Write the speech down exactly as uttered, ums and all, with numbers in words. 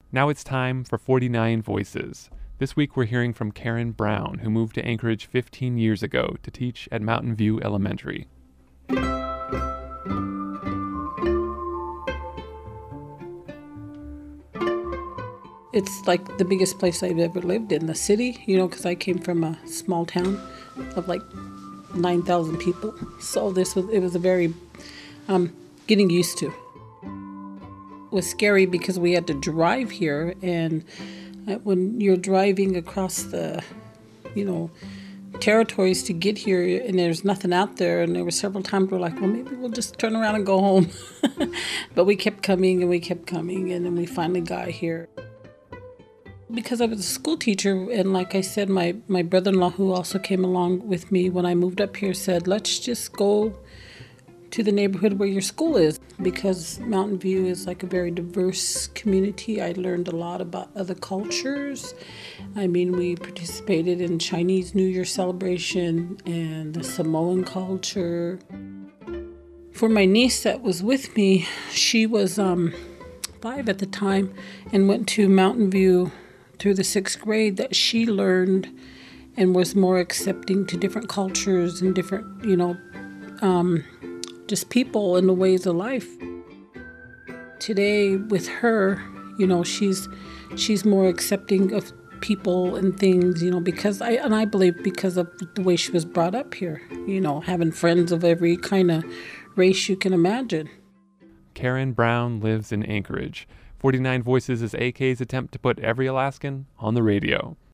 Now it's time for forty-nine Voices. This week we're hearing from Karen Brown, who moved to Anchorage fifteen years ago to teach at Mountain View Elementary. It's like the biggest place I've ever lived in, the city, you know, because I came from a small town of like nine thousand people. So this was, it was a very, um, getting used to. It was scary because we had to drive here, and when you're driving across the, you know, territories to get here, and there's nothing out there, and there were several times we're like, well, maybe we'll just turn around and go home. But we kept coming and we kept coming, and then we finally got here. Because I was a school teacher, and like I said, my, my brother-in-law, who also came along with me when I moved up here, said, let's just go to the neighborhood where your school is, because Mountain View is like a very diverse community. I learned a lot about other cultures. I mean, we participated in Chinese New Year celebration and the Samoan culture. For my niece that was with me, she was um, five at the time and went to Mountain View through the sixth grade, that she learned and was more accepting to different cultures and different, you know, um, just people and the ways of life. Today with her, you know, she's she's more accepting of people and things, you know, because I, and I believe because of the way she was brought up here, you know, having friends of every kind of race you can imagine. Karen Brown lives in Anchorage. forty-nine Voices is A K's attempt to put every Alaskan on the radio.